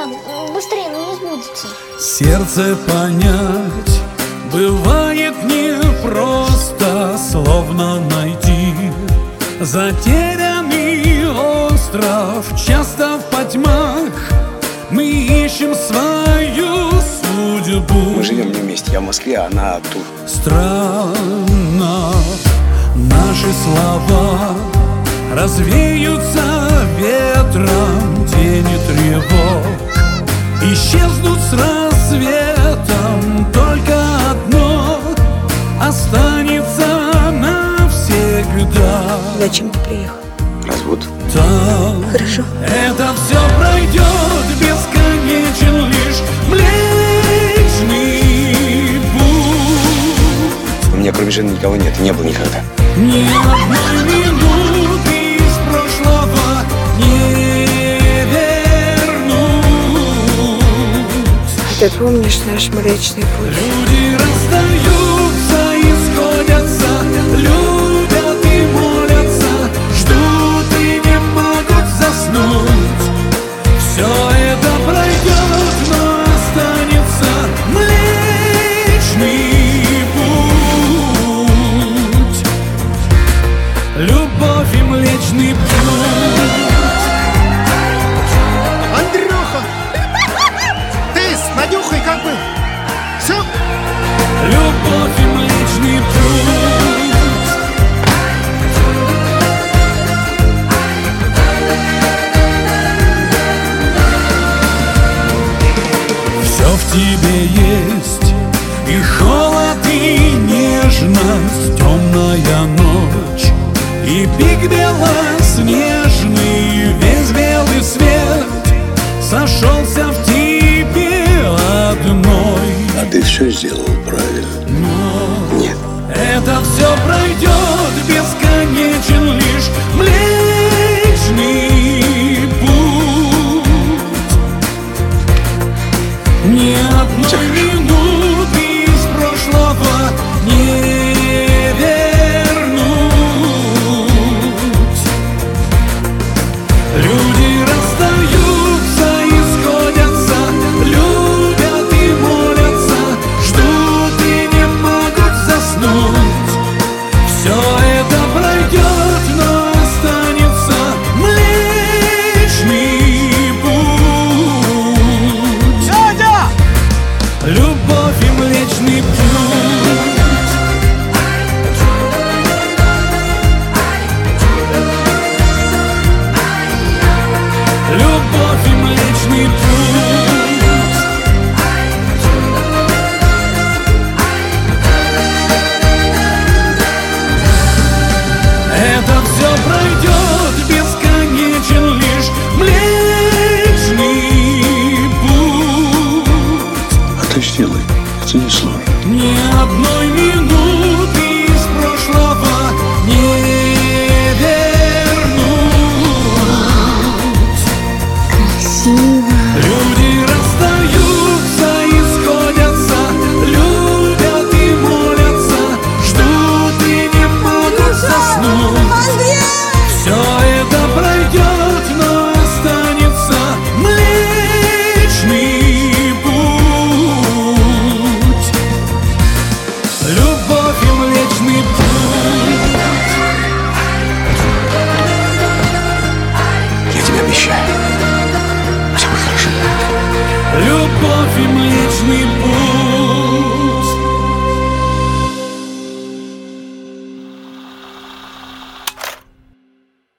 быстрее, ну не сбудется. Сердце понять бывает непросто, словно найти затерянный остров. Часто в потьмах мы ищем свою судьбу. Мы живем не вместе, я в Москве, а она тут. Странно, наши слова развеются ветром, тени тревог исчезнут с рассветом. Только одно останется навсегда. Зачем ты приехал? Развод. Там Хорошо. это все пройдет, бесконечен лишь Млечный Путь. У меня кроме жены никого нет, не было никогда. Ни одной минуты из прошлого не вернуть. Ты помнишь наш Млечный Путь? Люди расстаются и сходятся, любят и молятся, ждут и не могут заснуть. Все это пройдет, но останется Млечный Путь. Любовь и Млечный Путь. Андрюха! Ты с Надюхой как бы... Все? Любовь и Млечный Путь. Все в тебе есть, и холод, и нежность, темная ночь, и пик белоснежный, весь белый свет сошелся в тебе одной. А ты все сделал правильно. Нет. Это все пройдет, бесконечен лишь Млечный Путь. Ни одной минуты из прошлого не вернуть. Люди расстаются и сходятся, любят и молятся, ждут и не могут заснуть. Все это пройдет, но останется Млечный Путь. Дядя! Любовь и Млечный Путь. Любовь и Млечный Путь.